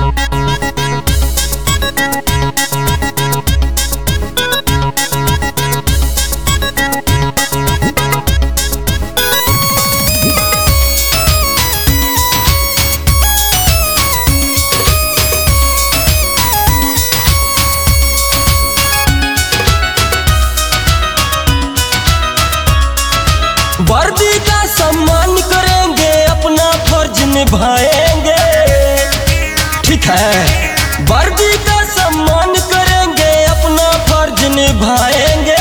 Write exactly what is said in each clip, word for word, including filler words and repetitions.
वर्दी का सम्मान करेंगे, अपना फर्ज निभाएंगे, ठीक है। वर्दी का सम्मान करेंगे, अपना फर्ज निभाएंगे।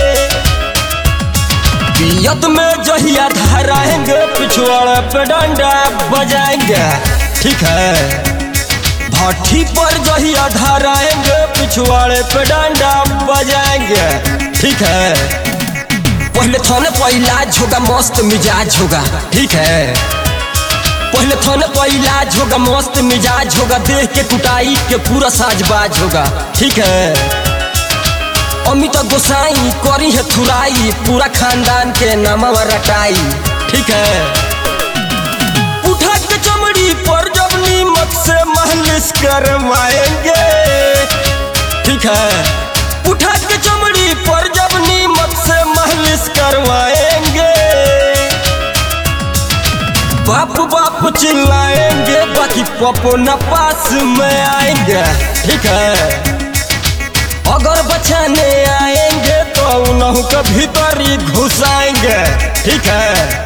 पियत में जहिया धराएंगे, पिछवाड़े पे डंडा बजाएंगे, ठीक है। भट्ठी पर जहिया धराएंगे, पिछवाड़े पे डंडा बजाएंगे, ठीक है। पहले थाने पर इलाज होगा, मस्त मिजाज होगा, ठीक है। पहले थाने पर इलाज होगा, मस्त मिजाज होगा, देख के कुटाई के पूरा साजबाज होगा, ठीक है। अमित गोसाई करी है थुराई, पूरा खानदान के नामवा रटाई, ठीक है। उठा के चमड़ी पर जब नीमक से मालिश करवाएंगे, ठीक है। उठा के चमड़ी पर जब नीमक से मालिश करवाएंगे, बाप बाप चिल्लाएंगे, बाकी पपो न पास में आएंगे, ठीक है। अगर बचाने आएंगे तो उन्हों के भीतर ही घुसाएंगे, ठीक है।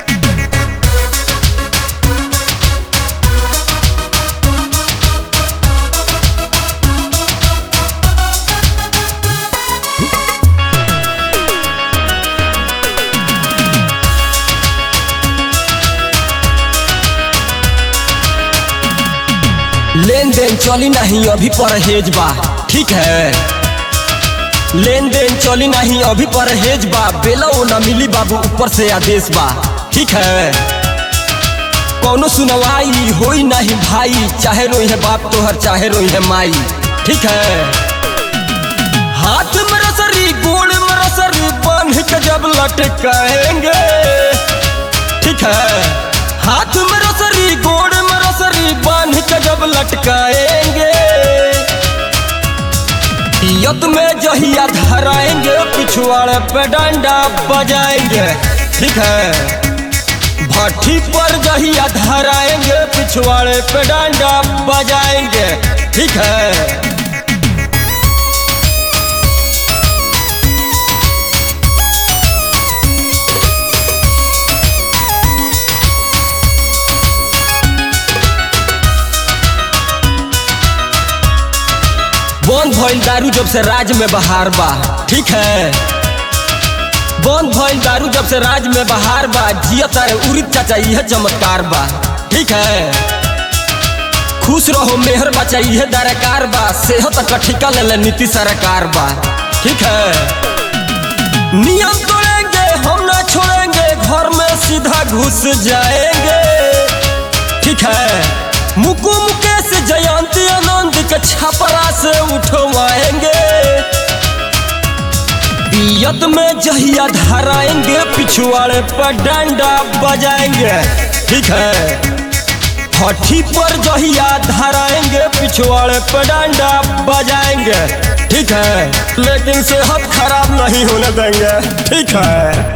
लेन देन चली नहीं अभी परहेज बा, ठीक है। लेन देन चली नहीं अभी परहेज बा, बेला न मिली बाबू ऊपर से आदेश बा, ठीक है। कौनो सुनवाई होई नहीं भाई, चाहे रोई है बाप तोहर चाहे रोई है माई, ठीक है। हाथ में रसरी गोड़ में रसरी बांध के जब लटकाएंगे, ठीक है। हाथ में रसरी गोड़ में रसरी बांध के जब लटकाएंगे, पियत में जहिया धराएंगे, पिछवाड़े पे डंडा बजाएंगे, ठीक है। भट्ठी पर जहिया धराएंगे, पिछवाड़े पे डंडा बजाएंगे, ठीक है। बंद भइल दारू जब से राज में बहार बा, ठीक है। बंद भइल दारू जब से राज में बहार बा, जिया तारे उरित चाचा यह चमत्कार बा, ठीक है। खुश रहो मेहर बचा यह दरकार बा, सेहत का ठिका ले ले नीति सरकार बा, ठीक है। नियम तोड़ेंगे हम ना छोड़ेंगे, घर में सीधा घुस जाएंगे, ठीक है। मुकु मुकेश जयंती आनंद के छपरा से उठवाएंगे, पियत में जहिया धराएंगे, पिछवाड़े पर डंडा बजाएंगे, ठीक है। भट्ठी पर जहिया धराएंगे, पिछवाड़े पर डंडा बजाएंगे, ठीक है। लेकिन सेहत खराब नहीं होने देंगे, ठीक है।